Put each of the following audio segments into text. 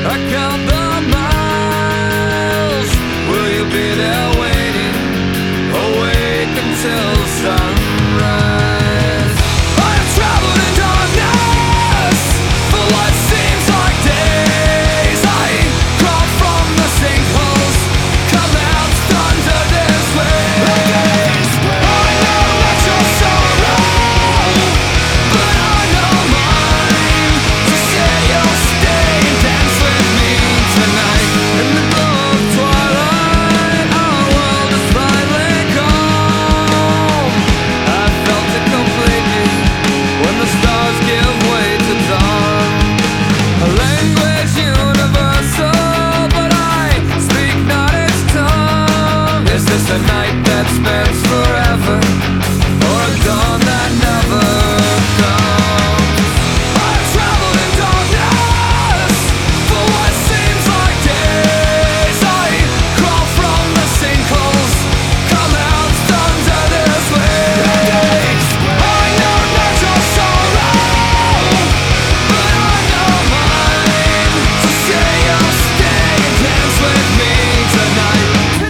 I count the miles. Will you be there waiting, awake until sunrise? I have traveled in darkness for what seems like days. I crawl from the sinkholes, collapse under this waves. I know that your sorrow, but I know mine. So say you'll stay and dance with me tonight. In the glow of twilight, our world is finally calm. I felt it completely when the stars give way to dawn. A language universal, but I speak not its tongue. Is this a night that spans forever, or a dawn that never comes? I've traveled in darkness for what seems like days. I crawl from the sinkholes, collapsed under this waves. I know not your sorrow, but I know mine. So say you'll stay and dance with me tonight.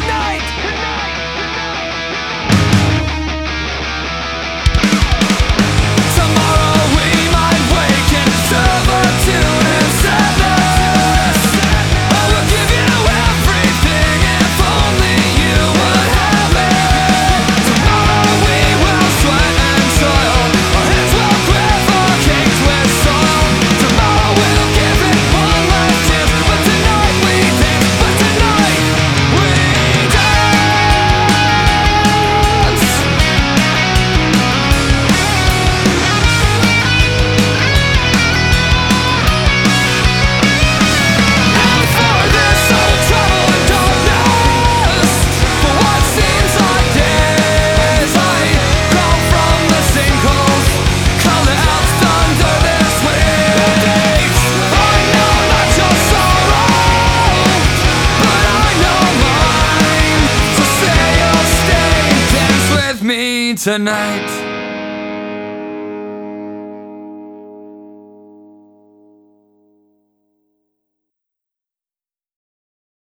Tomorrow we might wake in servitude and sadness. I will give you everything if only you would have it. Tomorrow we will sweat and toil, our hands will quiver, caked with soil. Tomorrow we'll give it one last chance, but tonight we dance, but tonight we dance. And for this I will travel in darkness for what seems like days. I crawl from the sinkholes, collapsed under this waves. I know not your sorrow, but I know mine. So say you'll stay and dance with me tonight.